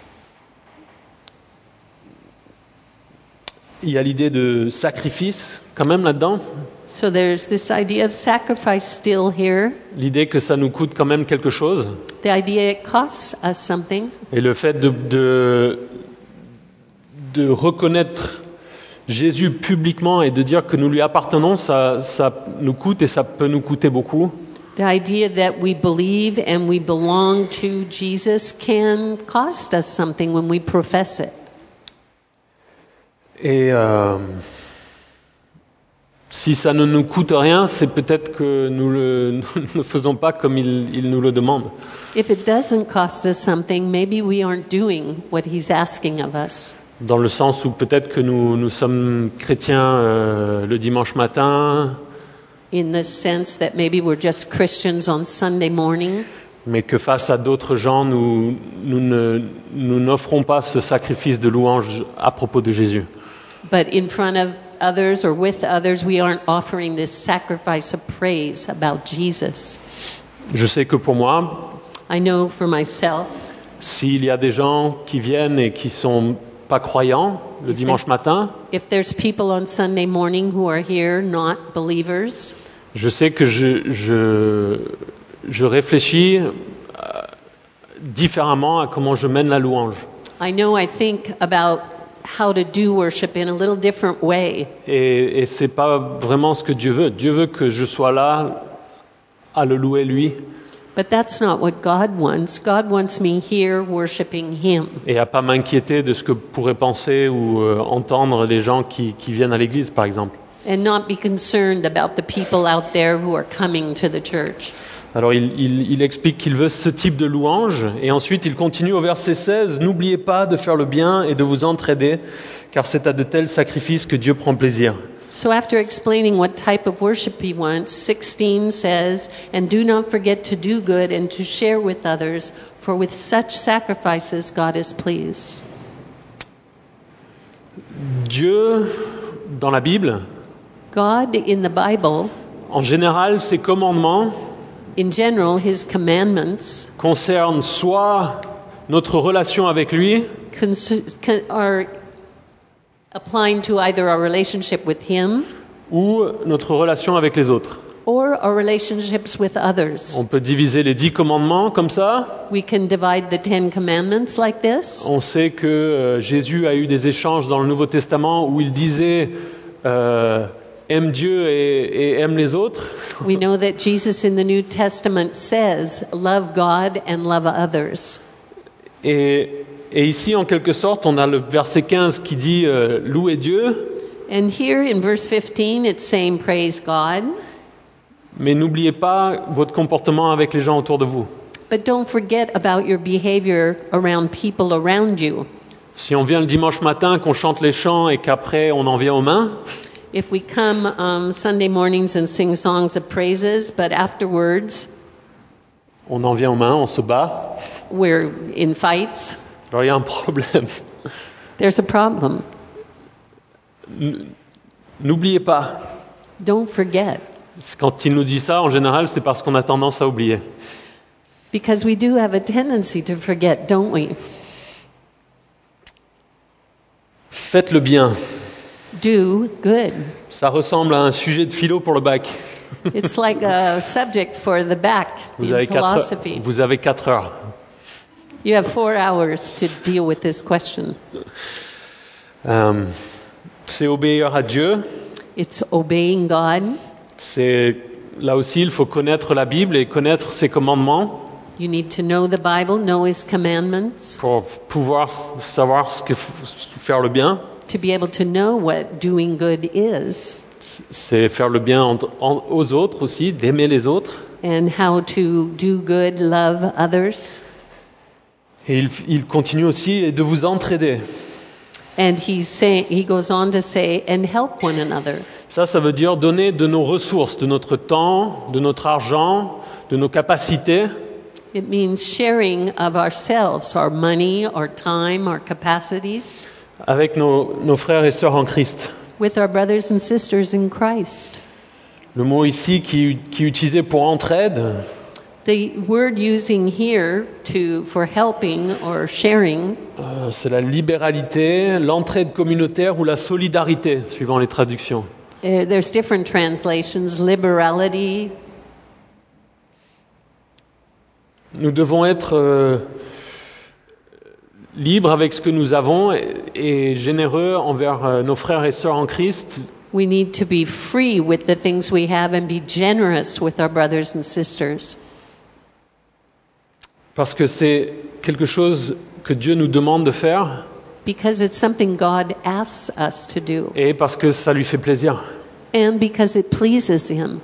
Il y a l'idée de sacrifice quand même là-dedans. So there's this idea of sacrifice still here. L'idée que ça nous coûte quand même quelque chose. The idea it costs us something. Et le fait de, de, de reconnaître Jésus publiquement et de dire que nous lui appartenons, ça, ça nous coûte et ça peut nous coûter beaucoup. The idea that we believe and we belong to Jesus can cost us something when we profess it. Et euh, si ça ne nous coûte rien, c'est peut-être que nous le, nous ne le faisons pas comme il, il nous le demande. If it doesn't cost us something, maybe we aren't doing what He's asking of us. Dans le sens où peut-être que nous, nous sommes chrétiens euh, le dimanche matin, In the sense that maybe we're just Christians on Sunday morning, mais que face à d'autres gens, nous, nous, ne, nous n'offrons pas ce sacrifice de louange à propos de Jésus. but in front of others or with others, we aren't offering this sacrifice of praise about Jesus. Je sais que pour moi, I know for myself, s'il y a des gens qui viennent et qui sont pas croyants le dimanche matin, if there's people on Sunday morning who are here not believers, je sais que je, je, je réfléchis différemment à comment je mène la louange. I know I think about how to do worship in a little different way. Et, et c'est pas vraiment ce que Dieu veut. Dieu veut que je sois là à le louer lui. But that's not what God wants. God wants me here worshiping Him. Et à pas m'inquiéter de ce que pourraient penser ou euh, entendre les gens qui, qui viennent à l'église, par exemple. And not be concerned about the people out there who are coming to the church. Alors il, il, il explique qu'il veut ce type de louange, et ensuite il continue au verset seize, « N'oubliez pas de faire le bien et de vous entraider, car c'est à de tels sacrifices que Dieu prend plaisir. » So after explaining what type of worship He wants, sixteen says, "And do not forget to do good and to share with others, for with such sacrifices God is pleased." Dieu, dans la Bible, God in the Bible, en général, ses commandements in general, His commandments concernent soit notre relation avec lui, cons- con- are applying to either our relationship with Him ou notre relation avec les autres. or our relationships with others. On peut diviser les dix commandements comme ça. We can divide the Ten Commandments like this. On sait que euh, Jésus a eu des échanges dans le Nouveau Testament où il disait euh, aime Dieu et, et aime les autres. We know that Jesus in the New Testament says, "Love God and love others." Et, et ici, en quelque sorte, on a le verset quinze qui dit euh, louez Dieu, And here in verse fifteen, it's saying, "Praise God." mais n'oubliez pas votre comportement avec les gens autour de vous. But don't forget about your behavior around people around you. Si on vient le dimanche matin, qu'on chante les chants et qu'après on en vient aux mains, If we come um, Sunday mornings and sing songs of praises, but afterwards on en vient aux mains, on se bat, we're in fights, alors il y a un problème. there's a problem. N'oubliez pas. Don't forget, Quand il nous dit ça, en général, c'est parce qu'on a tendance à oublier. because we do have a tendency to forget, don't we? Faites le bien. Do good. Ça ressemble à un sujet de philo pour le bac. It's like a subject for the back Vous in avez quatre, philosophy. vous avez quatre heures. You have four hours to deal with this question. Euh, c'est obéir à Dieu. It's obeying God. C'est là aussi, il faut connaître la Bible et connaître ses commandements You need to know the Bible, know His commandments, pour pouvoir savoir ce que faire le bien. to be able to know what doing good is C'est faire le bien en, en, aux autres aussi, d'aimer les autres. and how to do good, love others. Et il, il continue aussi de vous entraider. And he's saying, he goes on to say, and help one another. Ça, ça veut dire donner de nos ressources, de notre temps, de notre argent, de nos capacités. It means sharing of ourselves, our money, our time, our capacities, avec nos, nos frères et sœurs en Christ. with our brothers and sisters in Christ. Le mot ici qui, qui est utilisé pour entraide, The word using here to for helping or sharing euh, c'est la libéralité, l'entraide communautaire ou la solidarité, suivant les traductions. Uh, there's different translations, liberality. Nous devons être euh, libres avec ce que nous avons et, et généreux envers euh, nos frères et sœurs en Christ, We need to be free with the things we have and be generous with our brothers and sisters. parce que c'est quelque chose que Dieu nous demande de faire Because it's something God asks us to do. et parce que ça lui fait plaisir. And because it pleases Him.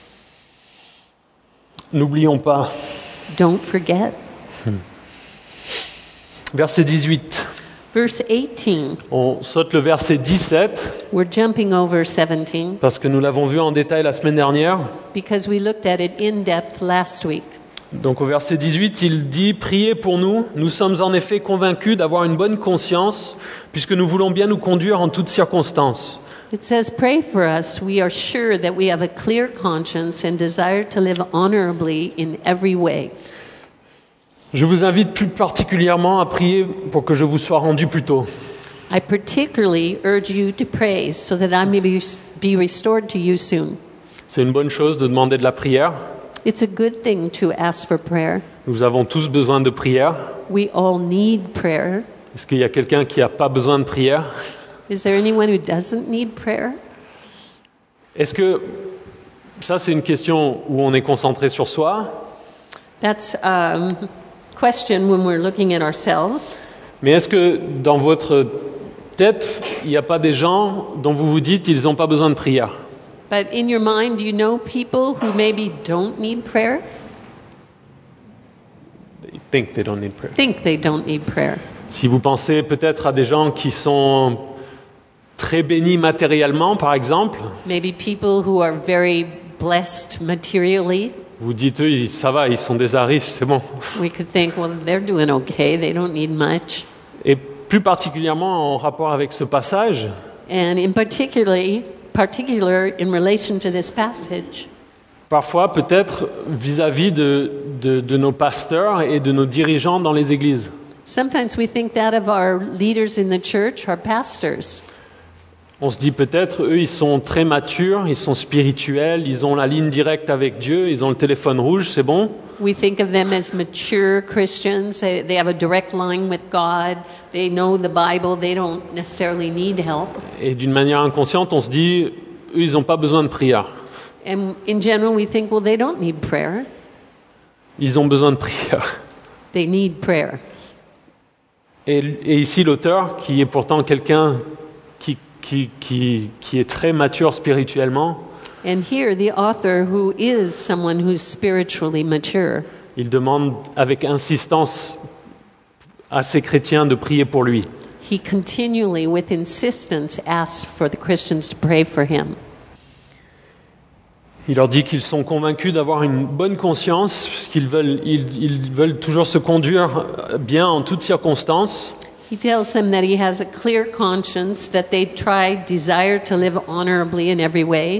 N'oublions pas. Don't forget. Verset dix-huit. Verse eighteen. On saute le verset dix-sept We're jumping over seventeen parce que nous l'avons vu en détail la semaine dernière. because we looked at it in depth last week. Donc au verset dix-huit, il dit « Priez pour nous, nous sommes en effet convaincus d'avoir une bonne conscience, puisque nous voulons bien nous conduire en toutes circonstances. It says, "Pray for us. We are sure that we have a clear conscience and desire to live honorably in every way." Je vous invite plus particulièrement à prier pour que je vous sois rendu plus tôt. I particularly urge you to pray so that I may be, be restored to you soon. C'est une bonne chose de demander de la prière, It's a good thing to ask for prayer, Nous avons tous besoin de prière. We all need prayer. Est-ce qu'il y a quelqu'un qui n'a pas besoin de prière? Is there anyone who doesn't need prayer? Est-ce que, ça c'est une question où on est concentré sur soi, That's a um, question when we're looking at ourselves. mais est-ce que dans votre tête, il n'y a pas des gens dont vous vous dites ils n'ont pas besoin de prière? But in your mind, do you know people who maybe don't need prayer? They think they don't need prayer. Think they don't need prayer. Si vous pensez peut-être à des gens qui sont très bénis matériellement, par exemple, Maybe people who are very blessed materially. vous dites eux, ils- ça va, ils sont déjà riches, c'est bon. We could think, well, they're doing okay. They don't need much. Et plus particulièrement en rapport avec ce passage, And in particularly, particular in relation to this passage, parfois peut-être vis-à-vis de, de, de nos pasteurs et de nos dirigeants dans les églises. sometimes we think that of our leaders in the church, our pastors. On se dit peut-être, eux, ils sont très matures, ils sont spirituels, ils ont la ligne directe avec Dieu, ils ont le téléphone rouge, c'est bon. We think of them as mature Christians. They, they have a direct line with God. They know the Bible. They don't necessarily need help. Et d'une manière inconsciente, on se dit, eux, ils n'ont pas besoin de prière. And in general, we think, well, they don't need prayer. Ils ont besoin de prière. They need prayer. Et, et ici, l'auteur, qui est pourtant quelqu'un qui, qui, qui, qui est très mature spirituellement, And here, the author, who is someone who's spiritually mature, il demande avec insistance à ses chrétiens de prier pour lui. he continually, with insistence, asks for the Christians to pray for him. Il leur dit qu'ils sont convaincus d'avoir une bonne conscience, parce qu'ils veulent, ils, ils veulent toujours se conduire bien en toutes circonstances. He tells them that he has a clear conscience, that they try, desire to live honorably in every way.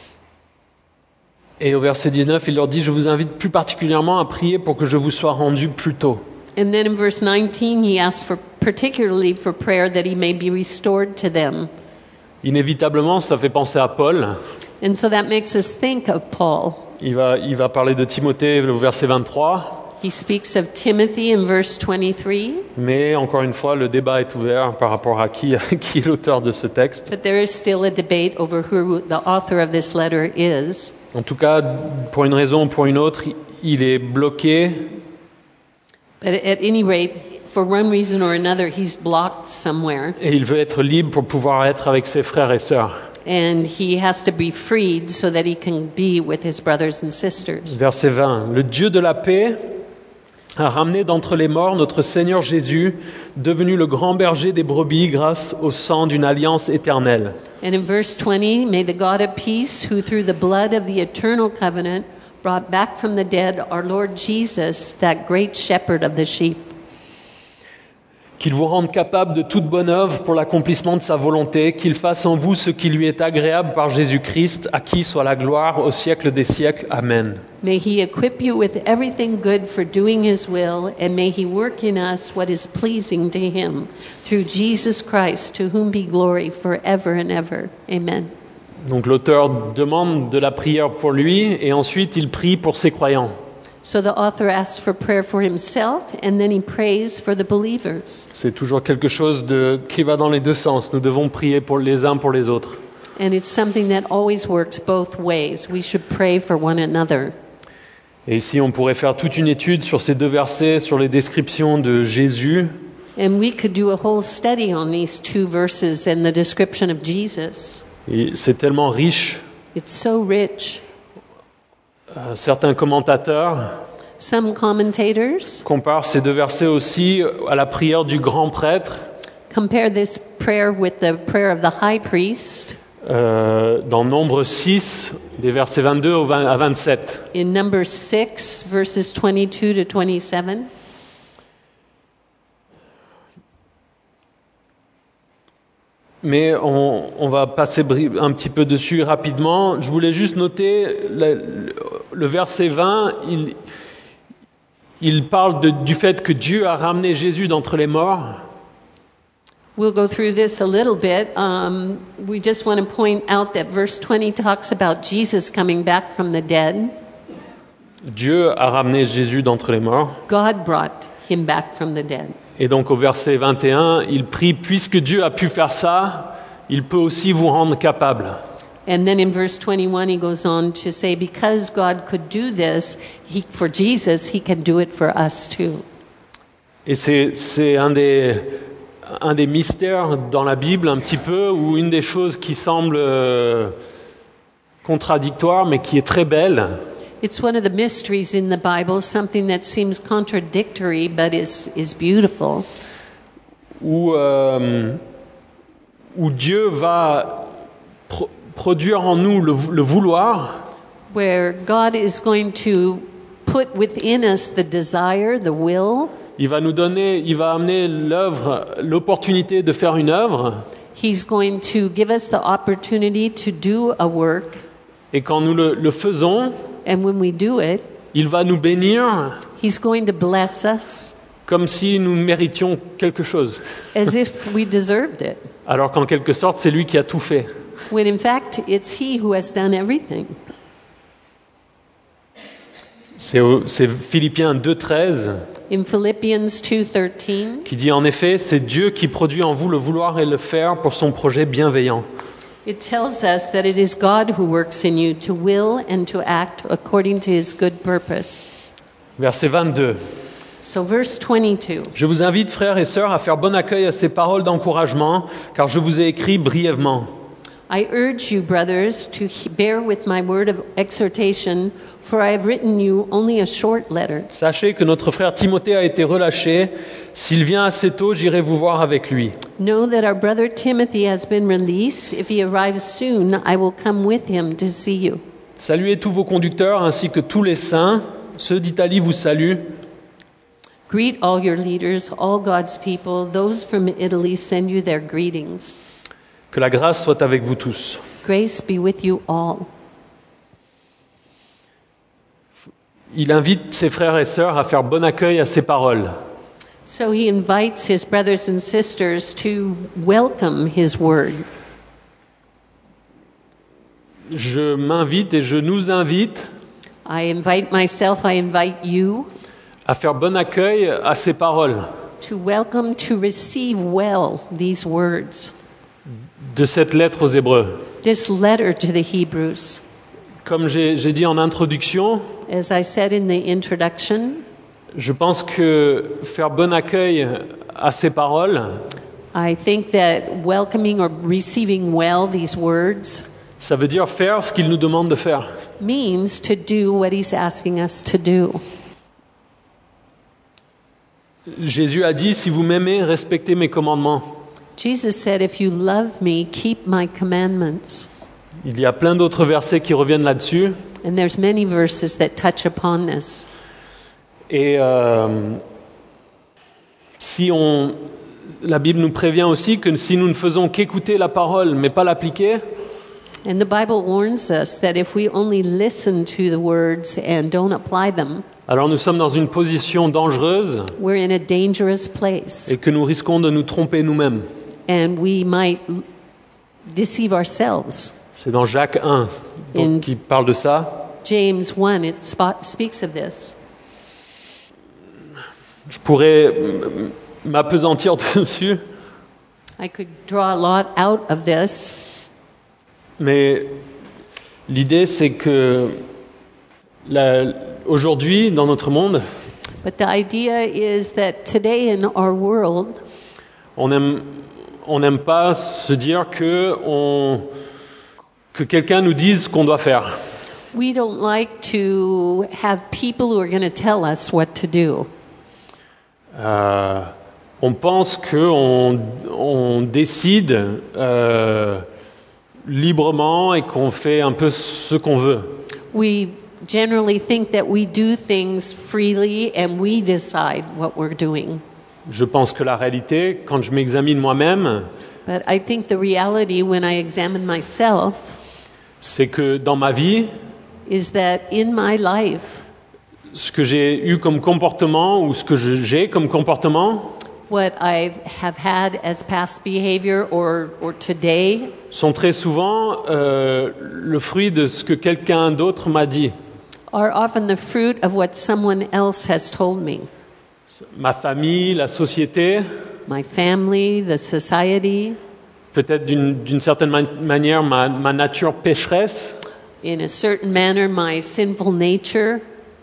Et au verset dix-neuf, il leur dit, je vous invite plus particulièrement à prier pour que je vous sois rendu plus tôt. And then in verse nineteen, he asks for particularly for prayer that he may be restored to them. Inévitablement, ça fait penser à Paul. And so that makes us think of Paul. Il va, il va parler de Timothée au verset vingt-trois. He speaks of Timothy in verse twenty-three, Mais encore une fois, le débat est ouvert par rapport à qui, qui est l'auteur de ce texte. but there is still a debate over who the author of this letter is. En tout cas, pour une raison ou pour une autre, il est bloqué But at any rate, for one reason or another, he's blocked somewhere, et il veut être libre pour pouvoir être avec ses frères et sœurs. and he has to be freed so that he can be with his brothers and sisters. Verset vingt. Le Dieu de la paix a ramené d'entre les morts notre Seigneur Jésus, devenu le grand berger des brebis grâce au sang d'une alliance éternelle. And in verse twenty, may the God of peace, who through the blood of the eternal covenant brought back from the dead our Lord Jesus, that great shepherd of the sheep, Qu'il vous rende capable de toute bonne œuvre pour l'accomplissement de sa volonté, qu'il fasse en vous ce qui lui est agréable par Jésus-Christ, à qui soit la gloire au siècle des siècles. Amen. may he equip you with everything good for doing his will, and may he work in us what is pleasing to him, through Jesus Christ, to whom be glory forever and ever. Amen. Donc l'auteur demande de la prière pour lui et ensuite il prie pour ses croyants. So the author asks for prayer for himself, and then he prays for the believers. C'est toujours quelque chose de, qui va dans les deux sens. Nous devons prier pour les uns pour les autres. And it's something that always works both ways. We should pray for one another. Et ici, on pourrait faire toute une étude sur ces deux versets, sur les descriptions de Jésus. And we could do a whole study on these two verses and the description of Jesus. Et c'est tellement riche. It's so rich. Euh, certains commentateurs Some commentators comparent ces deux versets aussi à la prière du grand prêtre compare this prayer with the prayer of the high priest euh, dans Nombre six, des versets vingt-deux au vingt à vingt-sept. in number six, verses twenty-two to twenty-seven. Mais on, on va passer bri- un petit peu dessus rapidement. Je voulais juste noter le, le- le verset vingt, il, il parle de- du fait que Dieu a ramené Jésus d'entre les morts. We'll go through this a little bit. Um, we just want to point out that verse twenty talks about Jesus coming back from the dead. Dieu a ramené Jésus d'entre les morts. God brought him back from the dead. Et donc au verset vingt et un, il prie, puisque Dieu a pu faire ça, il peut aussi vous rendre capable. And then in verse twenty-one, he goes on to say, because God could do this he, for Jesus, he can do it for us too. Et c'est, c'est un des, un des mystères dans la Bible un petit peu, ou une des choses qui semble euh, contradictoire, mais qui est très belle. It's one of the mysteries in the Bible, something that seems contradictory but is, is beautiful. Où, euh, où Dieu va pro- produire en nous le, le vouloir, Where God is going to put within us the desire, the will. il va nous donner, il va amener l'œuvre, l'opportunité de faire une œuvre, He's going to give us the opportunity to do a work. et quand nous le, le faisons, And when we do it, il va nous bénir He's going to bless us comme si nous méritions quelque chose. as if we deserved it. Alors qu'en quelque sorte, c'est lui qui a tout fait. When in fact, it's He who has done everything. C'est, au- c'est Philippiens deux treize In Philippians two thirteen, qui dit en effet, c'est Dieu qui produit en vous le vouloir et le faire pour son projet bienveillant. it tells us that it is God who works in you to will and to act according to His good purpose. Verset vingt-deux. So verse twenty-two. Je vous invite, frères et sœurs, à faire bon accueil à ces paroles d'encouragement, car je vous ai écrit brièvement. I urge you, brothers, to he- bear with my word of exhortation, for I have written you only a short letter. Sachez que notre frère Timothée a été relâché. S'il vient assez tôt, j'irai vous voir avec lui. Know that our brother Timothy has been released. If he arrives soon, I will come with him to see you. Saluez tous vos conducteurs ainsi que tous les saints. Ceux d'Italie vous saluent. Greet all your leaders, all God's people. Those from Italy send you their greetings. Que la grâce soit avec vous tous. Grace be with you all. Il invite ses frères et sœurs à faire bon accueil à ses paroles. So he invites his brothers and sisters to welcome his word. Je m'invite et je nous invite I invite myself, I invite you à faire bon accueil à ses paroles. to welcome, to receive well these words. De cette lettre aux Hébreux. This letter to the Hebrews. Comme j'ai, j'ai dit en introduction, As I said in the introduction, je pense que faire bon accueil à ces paroles, I think that welcoming or receiving well these words ça veut dire faire ce qu'il nous demande de faire. means to do what he's asking us to do. Jésus a dit, si vous m'aimez, respectez mes commandements. Jesus said, if you love me, keep my commandments. Il y a plein d'autres versets qui reviennent là-dessus. And there's many verses that touch upon this. Et euh, si on, la Bible nous prévient aussi que si nous ne faisons qu'écouter la parole, mais pas l'appliquer, And the Bible warns us that if we only listen to the words and don't apply them, alors nous sommes dans une position dangereuse we're in a dangerous place. et que nous risquons de nous tromper nous-mêmes. And we might l- deceive ourselves. C'est dans Jacques un donc, In- qui parle de ça. James one, it spo- speaks of this. Je pourrais m- m'appesantir dessus, I could draw a lot out of this, mais l'idée c'est que la- aujourd'hui, dans notre monde, but the idea is that today in our world, on aime, on n'aime pas se dire que, on, que quelqu'un nous dise ce qu'on doit faire. we don't like to have people who are going to tell us what to do. Euh, on pense qu'on on décide euh, librement et qu'on fait un peu ce qu'on veut. We generally think that we do things freely and we decide what we're doing. Je pense que la réalité, quand je m'examine moi-même, But I think the reality when I examine myself c'est que dans ma vie, is that in my life, ce que j'ai eu comme comportement ou ce que je- j'ai comme comportement what I have had as past behavior or, or today sont très souvent euh, le fruit de ce que quelqu'un d'autre m'a dit. are often the fruit of what someone else has told me. Ma famille, la société, My family, the society, peut-être d'une, d'une certaine man- manière ma, ma nature pécheresse. in a certain manner, my sinful nature.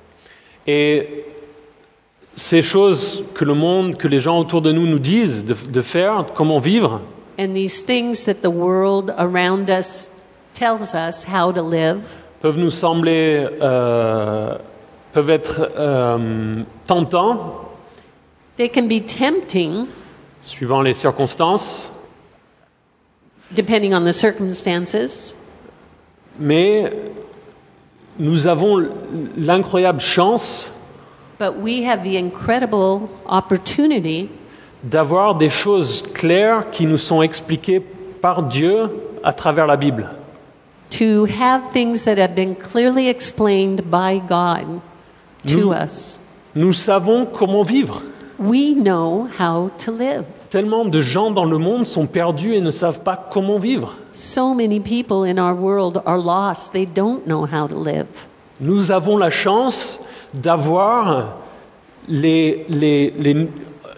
Et ces choses que le monde, que les gens autour de nous nous disent de, de faire, comment vivre, And these things that the world around us tells us how to live peuvent nous sembler, euh, peuvent être euh, tentants, they can be tempting suivant les circonstances, depending on the circumstances, mais nous avons l'incroyable chance but we have the incredible opportunity d'avoir des choses claires qui nous sont expliquées par Dieu à travers la Bible. to have things that have been clearly explained by God to Nous- us. Nous savons comment vivre. We know how to live. Tellement de gens dans le monde sont perdus et ne savent pas comment vivre. So many people in our world are lost. They don't know how to live. Nous avons la chance d'avoir les, les, les euh,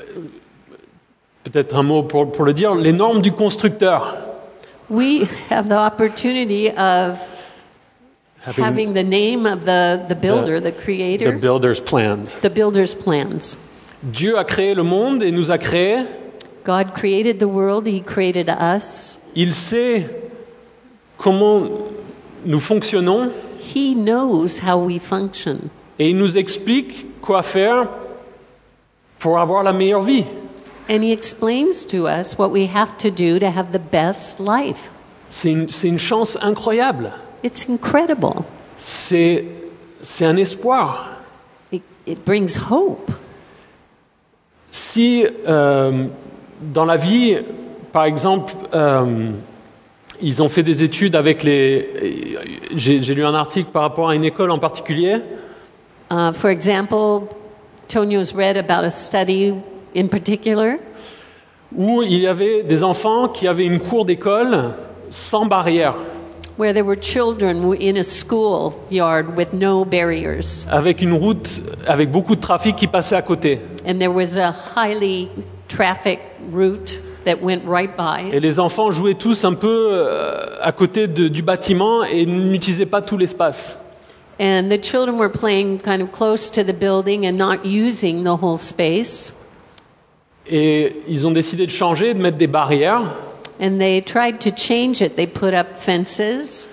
peut-être un mot pour, pour le dire, les normes du constructeur. We have the opportunity of having the name of the, the builder, the the creator, builder's plan. the builder's plans. Dieu a créé le monde et nous a créés. God created the world, He created us. Il sait comment nous fonctionnons He knows how we function. et il nous explique quoi faire pour avoir la meilleure vie. And He explains to us what we have to do to have the best life. C'est une, c'est une chance incroyable. It's incredible. C'est, c'est un espoir. It, it brings hope. Si euh, dans la vie, par exemple, euh, ils ont fait des études avec les... J'ai, j'ai lu un article par rapport à une école en particulier. Uh, for example, Tonio's read about a study in particular Où il y avait des enfants qui avaient une cour d'école sans barrière, where there were children in a school yard with no barriers. avec une route avec beaucoup de trafic qui passait à côté. And there was a highly traffic route that went right by. Et les enfants jouaient tous un peu euh, à côté de- du bâtiment et n'utilisaient pas tout l'espace. And the children were playing kind of close to the building and not using the whole space. Et ils ont décidé de changer, de mettre des barrières. And they tried to change it. They put up fences.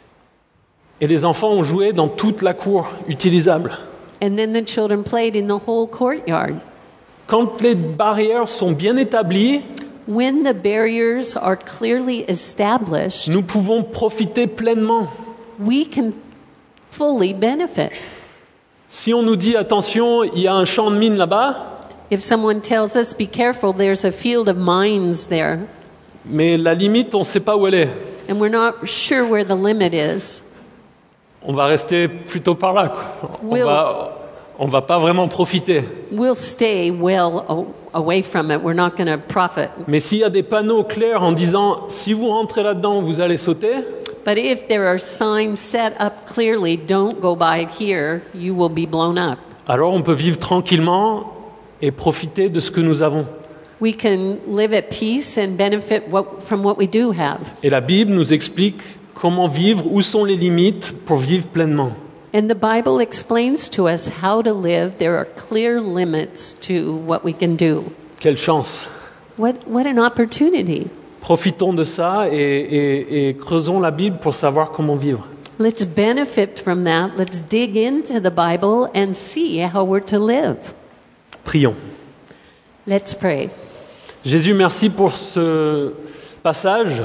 Et les enfants ont joué dans toute la cour utilisable. And then the children played in the whole courtyard. Quand les barrières sont bien établies, When the barriers are clearly established, nous pouvons profiter pleinement. we can fully benefit. Si on nous dit attention, il y a un champ de mine là-bas, If someone tells us, be careful, there's a field of mines there, mais la limite, on ne sait pas où elle est. and we're not sure where the limit is, On va rester plutôt par là, quoi. On Will- va, on va pas vraiment profiter. we'll stay well a- away from it. We're not going to profit. Mais s'il y a des panneaux clairs en disant si vous rentrez là-dedans, vous allez sauter, But if there are signs set up clearly, don't go by here, you will be blown up. alors on peut vivre tranquillement et profiter de ce que nous avons. We can live at peace and benefit what, from what we do have. Et la Bible nous explique comment vivre, où sont les limites pour vivre pleinement. And the Bible explains to us how to live. There are clear limits to what we can do. Quelle chance! What, what an opportunity. Profitons de ça et, et- et creusons la Bible pour savoir comment vivre. Let's benefit from that. Let's dig into the Bible and see how we're to live. Prions. Let's pray. Jésus, merci pour ce passage.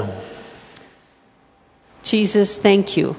Jesus, thank you.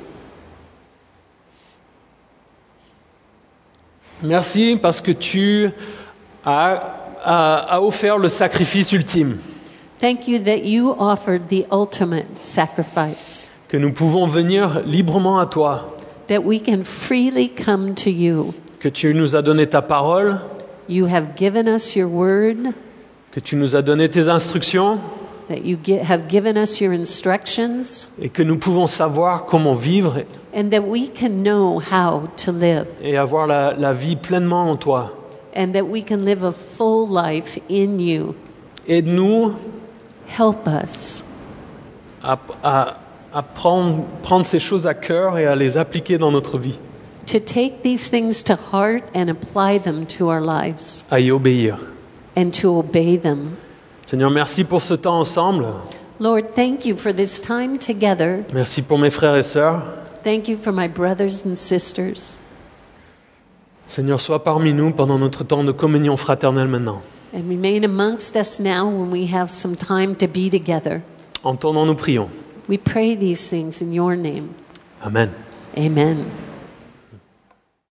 Merci parce que tu as, as- as offert le sacrifice ultime, Thank you that you offered the ultimate sacrifice, que nous pouvons venir librement à toi, that we can freely come to you. que tu nous as donné ta parole, You have given us your word, que tu nous as donné tes instructions that you gi- have given us your instructions, et que nous pouvons savoir comment vivre and that we can know how to live, et avoir la, la vie pleinement en toi. and that we can live a full life in you. Aide-nous Help us à, à, à prendre, prendre ces choses à cœur et à les appliquer dans notre vie, to take these things to heart and apply them to our lives à y obéir. and to obey them. Seigneur, merci pour ce temps ensemble. Lord, thank you for this time together. Merci pour mes frères et sœurs. Thank you for my brothers and sisters. Seigneur, sois parmi nous pendant notre temps de communion fraternelle maintenant. And remain amongst us now when we have some time to be together. En ton nom, nous prions. We pray these things in your name. Amen. Amen.